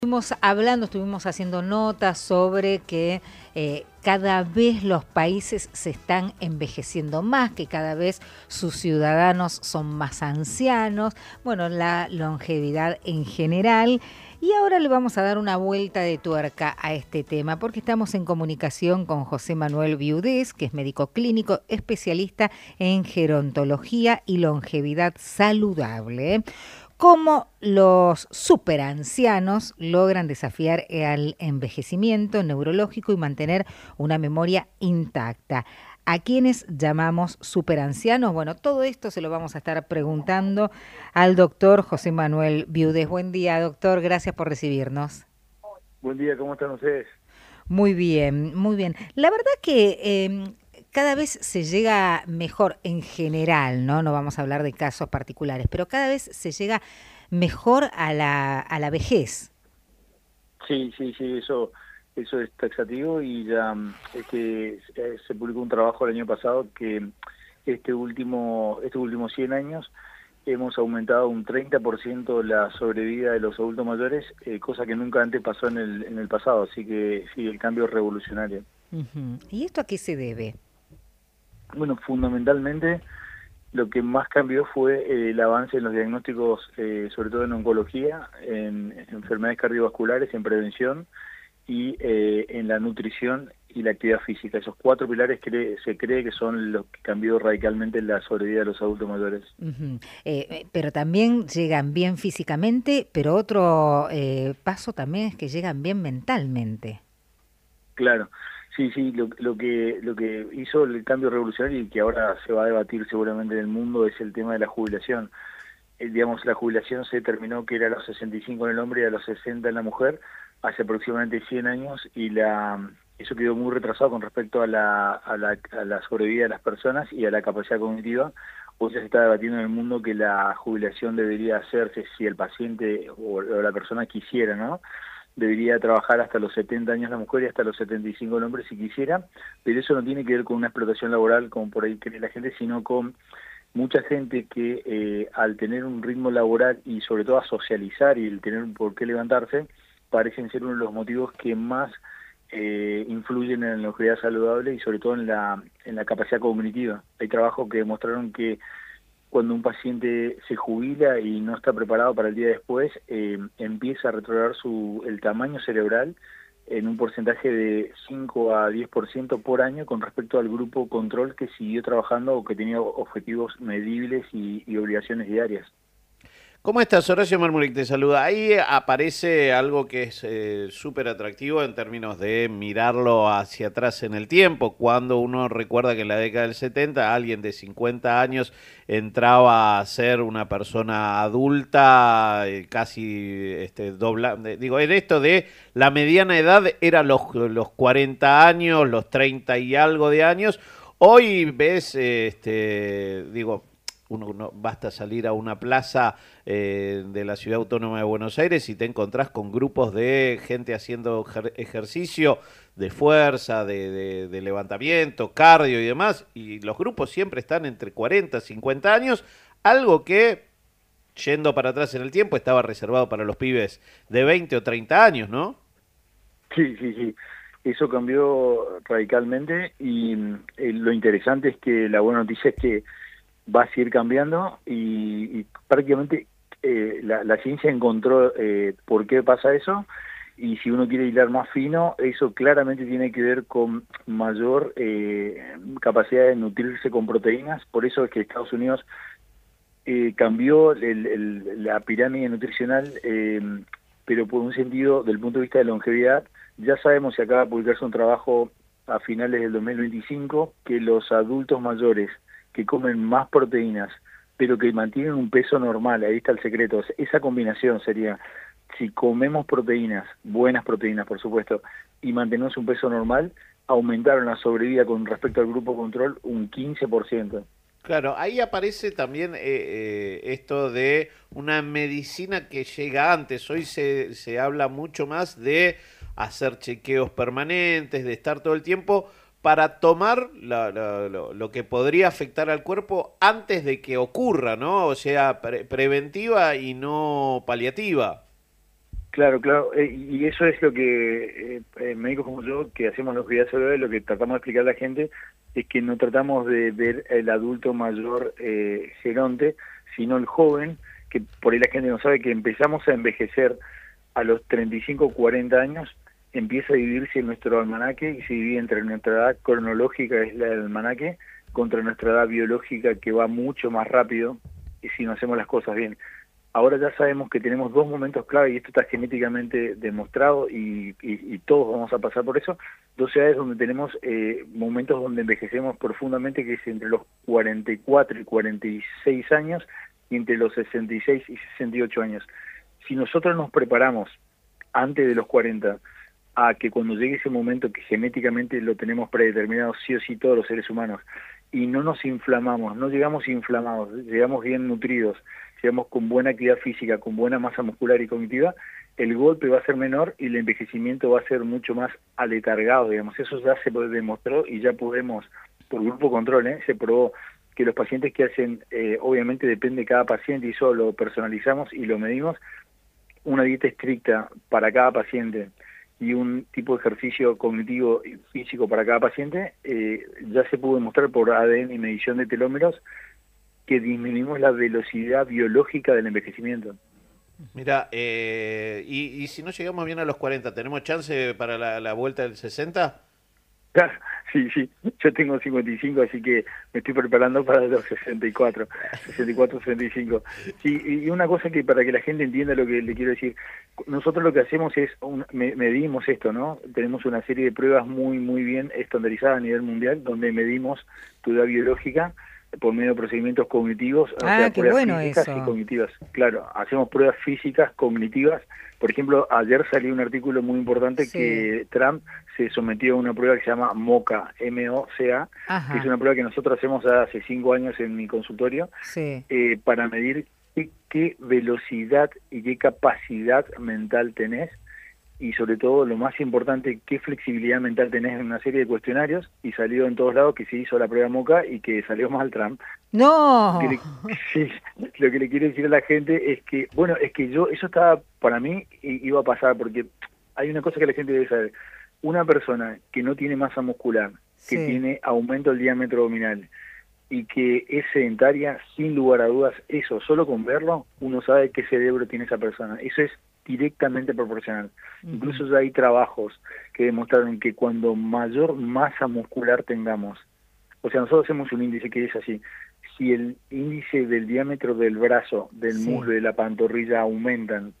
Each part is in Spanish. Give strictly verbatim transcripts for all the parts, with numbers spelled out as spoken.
Estuvimos hablando, estuvimos haciendo notas sobre que eh, cada vez los países se están envejeciendo más, que cada vez sus ciudadanos son más ancianos, bueno, la longevidad en general. Y ahora le vamos a dar una vuelta de tuerca a este tema, porque estamos en comunicación con José Manuel Viudés, que es médico clínico, especialista en gerontología y longevidad saludable. Cómo los superancianos logran desafiar al envejecimiento neurológico y mantener una memoria intacta. ¿A quiénes llamamos superancianos? Bueno, todo esto se lo vamos a estar preguntando al doctor José Manuel Viudés. Buen día, doctor. Gracias por recibirnos. Buen día, ¿cómo están ustedes? Muy bien, muy bien. La verdad que eh, cada vez se llega mejor en general, ¿no? No vamos a hablar de casos particulares, pero cada vez se llega mejor a la, a la vejez. Sí, sí, sí, eso, eso es taxativo y ya mm, este, eh, se publicó un trabajo el año pasado que este último, estos últimos cien años hemos aumentado un treinta por ciento la sobrevida de los adultos mayores, eh, cosa que nunca antes pasó en el, en el pasado, así que sí, el cambio es revolucionario. Ujú. ¿Y esto a qué se debe? Bueno, fundamentalmente lo que más cambió fue eh, el avance en los diagnósticos, eh, sobre todo en oncología, en, en enfermedades cardiovasculares, en prevención y eh, en la nutrición y la actividad física. Esos cuatro pilares cree, se cree que son los que cambió radicalmente la sobrevida de los adultos mayores. Ujú. Eh, eh, pero también llegan bien físicamente, pero otro eh, paso también es que llegan bien mentalmente. Claro, sí, sí, lo, lo que lo que hizo el cambio revolucionario y que ahora se va a debatir seguramente en el mundo es el tema de la jubilación. Eh, digamos, la jubilación se determinó que era a los sesenta y cinco en el hombre y a los sesenta en la mujer, hace aproximadamente cien años, y la eso quedó muy retrasado con respecto a la, a la, a la sobrevida de las personas y a la capacidad cognitiva. Hoy ya se está debatiendo en el mundo que la jubilación debería hacerse si el paciente o, o la persona quisiera, ¿no? Debería trabajar hasta los setenta años la mujer y hasta los setenta y cinco el hombre si quisiera, pero eso no tiene que ver con una explotación laboral como por ahí cree la gente, sino con mucha gente que eh, al tener un ritmo laboral y sobre todo a socializar y el tener un por qué levantarse, parecen ser uno de los motivos que más eh, influyen en la longevidad saludable y sobre todo en la, en la capacidad cognitiva. Hay trabajos que demostraron que cuando un paciente se jubila y no está preparado para el día después, eh, empieza a retrogradar su, el tamaño cerebral en un porcentaje de cinco a diez por ciento por año con respecto al grupo control que siguió trabajando o que tenía objetivos medibles y, y obligaciones diarias. ¿Cómo estás? Horacio Marmuric te saluda. Ahí aparece algo que es eh, súper atractivo en términos de mirarlo hacia atrás en el tiempo, cuando uno recuerda que en la década del setenta alguien de cincuenta años entraba a ser una persona adulta, eh, casi este, dobla, de- digo, en esto de la mediana edad era los, los cuarenta años, los treinta y algo de años. Hoy ves, eh, este, digo, uno no, basta salir a una plaza eh, de la Ciudad Autónoma de Buenos Aires y te encontrás con grupos de gente haciendo ejer ejercicio de fuerza, de, de, de levantamiento, cardio y demás, y los grupos siempre están entre cuarenta, cincuenta años, algo que, yendo para atrás en el tiempo, estaba reservado para los pibes de veinte o treinta años, ¿no? Sí, sí, sí. Eso cambió radicalmente y eh, lo interesante es que la buena noticia es que va a seguir cambiando y, y prácticamente eh, la, la ciencia encontró eh, por qué pasa eso y si uno quiere hilar más fino, eso claramente tiene que ver con mayor eh, capacidad de nutrirse con proteínas, por eso es que Estados Unidos eh, cambió el, el, la pirámide nutricional, eh, pero por un sentido, del punto de vista de longevidad, ya sabemos, y acaba de publicarse un trabajo a finales del dos mil veinticinco, que los adultos mayores que comen más proteínas, pero que mantienen un peso normal, ahí está el secreto, esa combinación sería, si comemos proteínas, buenas proteínas por supuesto, y mantenemos un peso normal, aumentaron la sobrevida con respecto al grupo control un quince por ciento. Claro, ahí aparece también eh, eh, esto de una medicina que llega antes. Hoy se, se habla mucho más de hacer chequeos permanentes, de estar todo el tiempo para tomar la- la- lo, lo que podría afectar al cuerpo antes de que ocurra, ¿no? O sea, pre- preventiva y no paliativa. Claro, claro, eh, y eso es lo que eh, eh, médicos como yo, que hacemos los cuidados celulares, lo que tratamos de explicar a la gente es que no tratamos de ver el adulto mayor eh, geronte, sino el joven, que por ahí la gente no sabe que empezamos a envejecer a los treinta y cinco o cuarenta años, empieza a dividirse en nuestro almanaque y se divide entre nuestra edad cronológica, es la del almanaque, contra nuestra edad biológica, que va mucho más rápido y si no hacemos las cosas bien. Ahora ya sabemos que tenemos dos momentos clave y esto está genéticamente demostrado y, y, y todos vamos a pasar por eso. Dos edades donde tenemos eh, momentos donde envejecemos profundamente, que es entre los cuarenta y cuatro y cuarenta y seis años y entre los sesenta y seis y sesenta y ocho años. Si nosotros nos preparamos antes de los cuarenta a que cuando llegue ese momento que genéticamente lo tenemos predeterminado sí o sí todos los seres humanos y no nos inflamamos, no llegamos inflamados, llegamos bien nutridos, llegamos con buena actividad física, con buena masa muscular y cognitiva, el golpe va a ser menor y el envejecimiento va a ser mucho más aletargado, digamos. Eso ya se demostró y ya podemos, por grupo control, ¿eh? se probó que los pacientes que hacen, eh, obviamente depende de cada paciente y eso lo personalizamos y lo medimos, una dieta estricta para cada paciente y un tipo de ejercicio cognitivo y físico para cada paciente, eh, ya se pudo demostrar por A D N y medición de telómeros que disminuimos la velocidad biológica del envejecimiento. Mira, eh, y, y si no llegamos bien a los cuarenta, ¿tenemos chance para la, la vuelta del sesenta? Claro, sí, sí, yo tengo cincuenta y cinco, así que me estoy preparando para los sesenta y cuatro, sesenta y cuatro, sesenta y cinco. Sí, y una cosa que para que la gente entienda lo que le quiero decir, nosotros lo que hacemos es, un, me, medimos esto, ¿no? Tenemos una serie de pruebas muy, muy bien estandarizadas a nivel mundial, donde medimos tu edad biológica por medio de procedimientos cognitivos, ah, o sea, qué pruebas bueno físicas eso. y cognitivas. Claro, hacemos pruebas físicas, cognitivas. Por ejemplo, ayer salió un artículo muy importante Sí. que Trump se sometió a una prueba que se llama MOCA, M O C A, Ajá. que es una prueba que nosotros hacemos hace cinco años en mi consultorio, Sí. eh, para medir qué, qué velocidad y qué capacidad mental tenés, y sobre todo, lo más importante, qué flexibilidad mental tenés en una serie de cuestionarios, y salió en todos lados que se hizo la prueba MOCA y que salió mal Trump. ¡No! Lo que le, sí, lo que le quiero decir a la gente es que, bueno, es que yo, eso estaba, para mí, i- iba a pasar, porque hay una cosa que la gente debe saber. Una persona que no tiene masa muscular, que Sí. tiene aumento del diámetro abdominal, y que es sedentaria, sin lugar a dudas, eso, solo con verlo, uno sabe qué cerebro tiene esa persona. Eso es directamente proporcional. Ujú. Incluso ya hay trabajos que demostraron que cuando mayor masa muscular tengamos, o sea, nosotros hacemos un índice que es así, si el índice del diámetro del brazo, del Sí. muslo y de la pantorrilla aumentan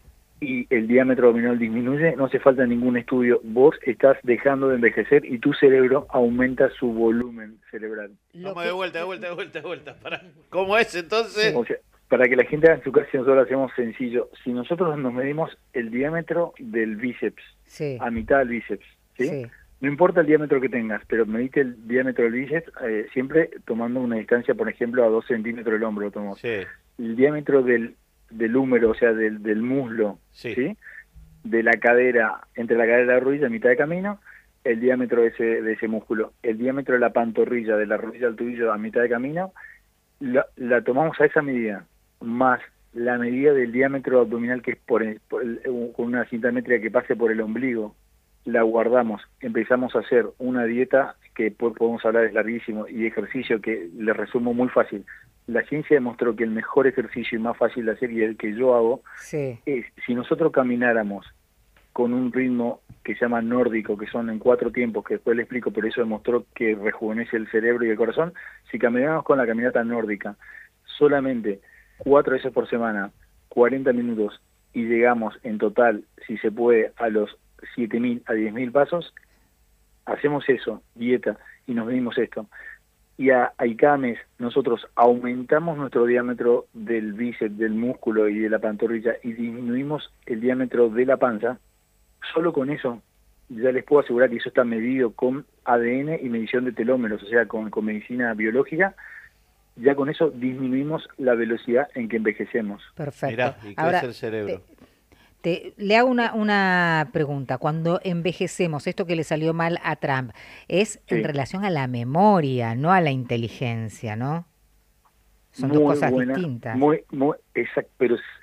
y el diámetro abdominal disminuye, no hace falta ningún estudio, vos estás dejando de envejecer y tu cerebro aumenta su volumen cerebral. Lo Vamos que- de vuelta, de vuelta, de vuelta, de vuelta. Para. ¿Cómo es entonces? O sea, para que la gente haga en su casa, nosotros lo hacemos sencillo. Si nosotros nos medimos el diámetro del bíceps, Sí. a mitad del bíceps, ¿sí? Sí. No importa el diámetro que tengas, pero medite el diámetro del bíceps, eh, siempre tomando una distancia, por ejemplo, a dos centímetros del hombro. Lo tomamos. Sí, El diámetro del, del húmero, o sea, del, del muslo, sí. ¿sí? De la cadera, entre la cadera y la rodilla, a mitad de camino, el diámetro de ese, de ese músculo. El diámetro de la pantorrilla, de la rodilla al tobillo, a mitad de camino, la, la tomamos a esa medida, más la medida del diámetro abdominal, que es por, el- por el- con una cinta métrica que pase por el ombligo, la guardamos, empezamos a hacer una dieta que po- podemos hablar, es larguísimo, y ejercicio que le resumo muy fácil. La ciencia demostró que el mejor ejercicio y más fácil de hacer, y el que yo hago, Sí. es si nosotros camináramos con un ritmo que se llama nórdico, que son en cuatro tiempos, que después le explico, pero eso demostró que rejuvenece el cerebro y el corazón. Si camináramos con la caminata nórdica solamente cuatro veces por semana, cuarenta minutos, y llegamos en total, si se puede, a los siete mil a diez mil pasos, hacemos eso, dieta, y nos medimos esto. Y a, ahí cada mes nosotros aumentamos nuestro diámetro del bíceps, del músculo y de la pantorrilla, y disminuimos el diámetro de la panza. Solo con eso, ya les puedo asegurar que eso está medido con A D N y medición de telómeros, o sea, con, con medicina biológica. Ya con eso disminuimos la velocidad en que envejecemos. Perfecto. Mirá, y crece Ahora, el cerebro. te- te- le hago una, una pregunta. Cuando envejecemos, esto que le salió mal a Trump, es en Sí. relación a la memoria, no a la inteligencia, ¿no? Son Muy dos cosas buena, distintas. Muy, muy, exacto, pero es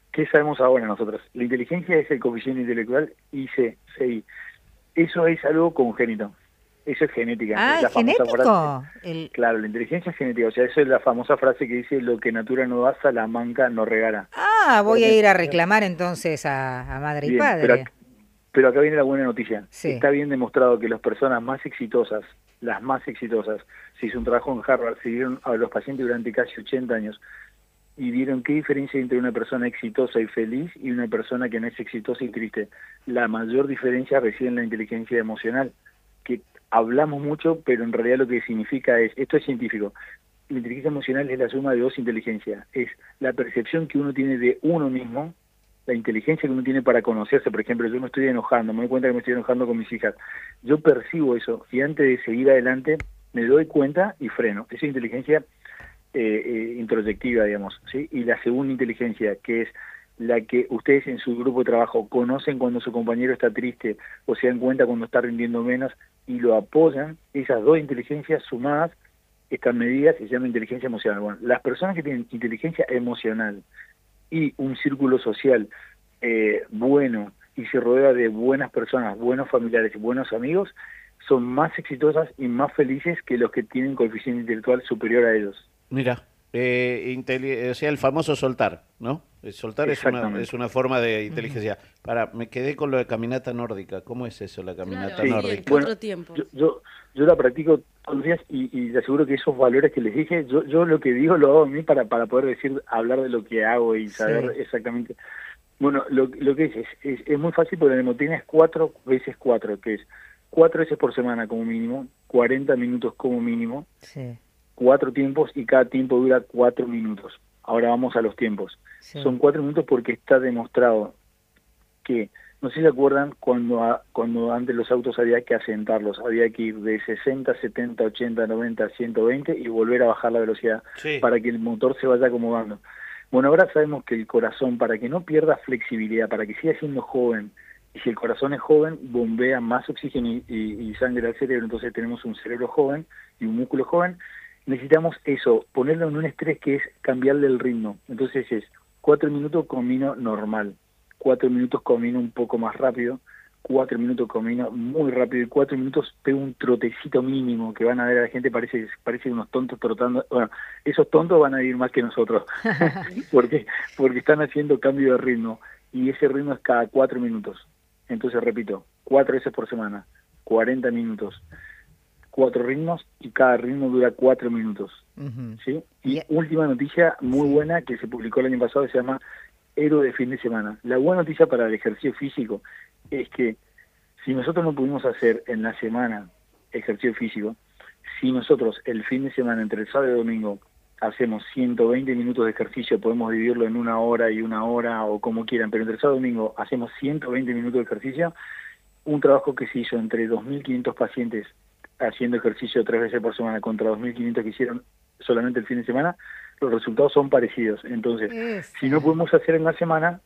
¿qué sabemos ahora nosotros? La inteligencia es el coeficiente intelectual I C, C I. Eso es algo congénito. Eso es genética. Ah, es la ¿es genético? Frase. El... Claro, la inteligencia es genética. O sea, eso es la famosa frase que dice: lo que natura no da, la manca no regala. Ah, voy Porque, a ir a reclamar entonces a, a madre bien, y padre. Pero, pero acá viene la buena noticia. Sí. Está bien demostrado que las personas más exitosas, las más exitosas, se hizo un trabajo en Harvard, siguieron a los pacientes durante casi ochenta años y vieron qué diferencia hay entre una persona exitosa y feliz y una persona que no es exitosa y triste. La mayor diferencia reside en la inteligencia emocional, que hablamos mucho, pero en realidad lo que significa es, esto es científico, la inteligencia emocional es la suma de dos inteligencias, es la percepción que uno tiene de uno mismo, la inteligencia que uno tiene para conocerse. Por ejemplo, yo me estoy enojando, me doy cuenta que me estoy enojando con mis hijas, yo percibo eso y antes de seguir adelante me doy cuenta y freno. Esa es inteligencia eh, eh, introyectiva, digamos, ¿sí? Y la segunda inteligencia, que es la que ustedes en su grupo de trabajo conocen cuando su compañero está triste o se dan cuenta cuando está rindiendo menos y lo apoyan, esas dos inteligencias sumadas, estas medidas se llaman inteligencia emocional. Bueno, las personas que tienen inteligencia emocional y un círculo social eh, bueno y se rodea de buenas personas, buenos familiares y buenos amigos, son más exitosas y más felices que los que tienen coeficiente intelectual superior a ellos. Mira, eh, o sea, el famoso soltar, ¿no? El soltar es una, es una forma de inteligencia. Uh-huh. Para, me quedé con lo de caminata nórdica. ¿Cómo es eso, la caminata claro, nórdica? Sí, bueno, otro tiempo. Yo, yo, yo la practico todos los días y, y te aseguro que esos valores que les dije, yo, yo lo que digo lo hago a mí para, para poder decir, hablar de lo que hago y saber sí. exactamente. Bueno, lo, lo que es es, es, es muy fácil porque la hemotina es cuatro veces cuatro, que es cuatro veces por semana como mínimo, cuarenta minutos como mínimo, sí. cuatro tiempos y cada tiempo dura cuatro minutos. Ahora vamos a los tiempos. Sí. Son cuatro minutos porque está demostrado que, no sé si se acuerdan, cuando, a, cuando antes los autos había que asentarlos, había que ir de sesenta, setenta, ochenta, noventa, ciento veinte y volver a bajar la velocidad sí. para que el motor se vaya acomodando. Bueno, ahora sabemos que el corazón, para que no pierda flexibilidad, para que siga siendo joven, y si el corazón es joven, bombea más oxígeno y, y, y sangre al cerebro, entonces tenemos un cerebro joven y un músculo joven. Necesitamos eso, ponerlo en un estrés que es cambiarle el ritmo. Entonces es cuatro minutos camino normal, cuatro minutos camino un poco más rápido, cuatro minutos camino muy rápido y cuatro minutos pego un trotecito mínimo que van a ver a la gente, parece parece unos tontos trotando. Bueno, esos tontos van a ir más que nosotros, porque porque están haciendo cambio de ritmo y ese ritmo es cada cuatro minutos. Entonces repito, cuatro veces por semana, cuarenta minutos. Cuatro ritmos y cada ritmo dura cuatro minutos. Uh-huh. ¿Sí? Y yeah. última noticia muy sí. buena que se publicó el año pasado, se llama Héroe de fin de semana. La buena noticia para el ejercicio físico es que si nosotros no pudimos hacer en la semana ejercicio físico, si nosotros el fin de semana entre el sábado y el domingo hacemos ciento veinte minutos de ejercicio, podemos dividirlo en una hora y una hora o como quieran, pero entre el sábado y el domingo hacemos ciento veinte minutos de ejercicio, un trabajo que se hizo entre dos mil quinientos pacientes haciendo ejercicio tres veces por semana contra dos mil quinientos que hicieron solamente el fin de semana, los resultados son parecidos. Entonces, es... si no podemos hacer en la semana,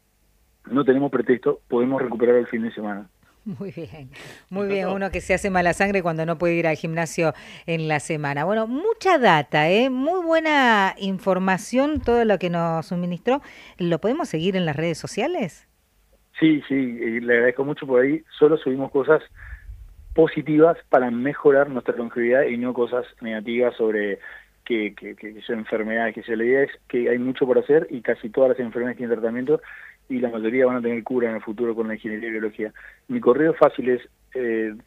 no tenemos pretexto, podemos recuperar el fin de semana. Muy bien, muy bien, uno que se hace mala sangre cuando no puede ir al gimnasio en la semana. Bueno, mucha data, ¿eh? Muy buena información, todo lo que nos suministró. ¿Lo podemos seguir en las redes sociales? Sí, sí, le agradezco mucho por ahí. Solo subimos cosas positivas para mejorar nuestra longevidad y no cosas negativas sobre que, que, que son enfermedades. Que se la idea es que hay mucho por hacer y casi todas las enfermedades tienen tratamiento y la mayoría van a tener cura en el futuro con la ingeniería y biología. Mi correo fácil es eh,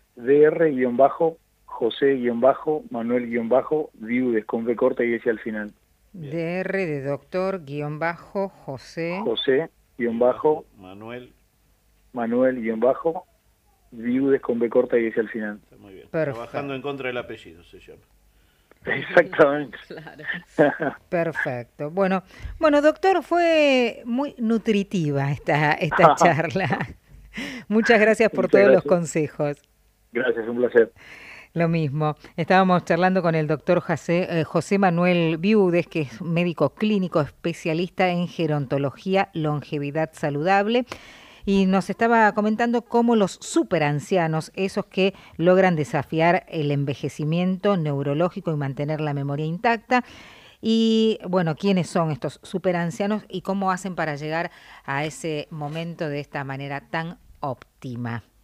dr-manuel-viudes con B corta y ese al final. Dr de doctor guión bajo José José guión bajo Manuel Manuel guión bajo Viudes con B corta y ese al final. Está muy bien. Perfecto. Trabajando en contra del apellido se llama. Exactamente. Claro. Perfecto. Bueno, bueno, doctor, fue muy nutritiva esta esta charla. Muchas gracias por Muchas todos gracias. los consejos. Gracias, un placer. Lo mismo. Estábamos charlando con el doctor José, eh, José Manuel Viudes, que es médico clínico especialista en gerontología, longevidad saludable. Y nos estaba comentando cómo los superancianos, esos que logran desafiar el envejecimiento neurológico y mantener la memoria intacta, Y bueno, ¿quiénes son estos superancianos y cómo hacen para llegar a ese momento de esta manera tan óptima?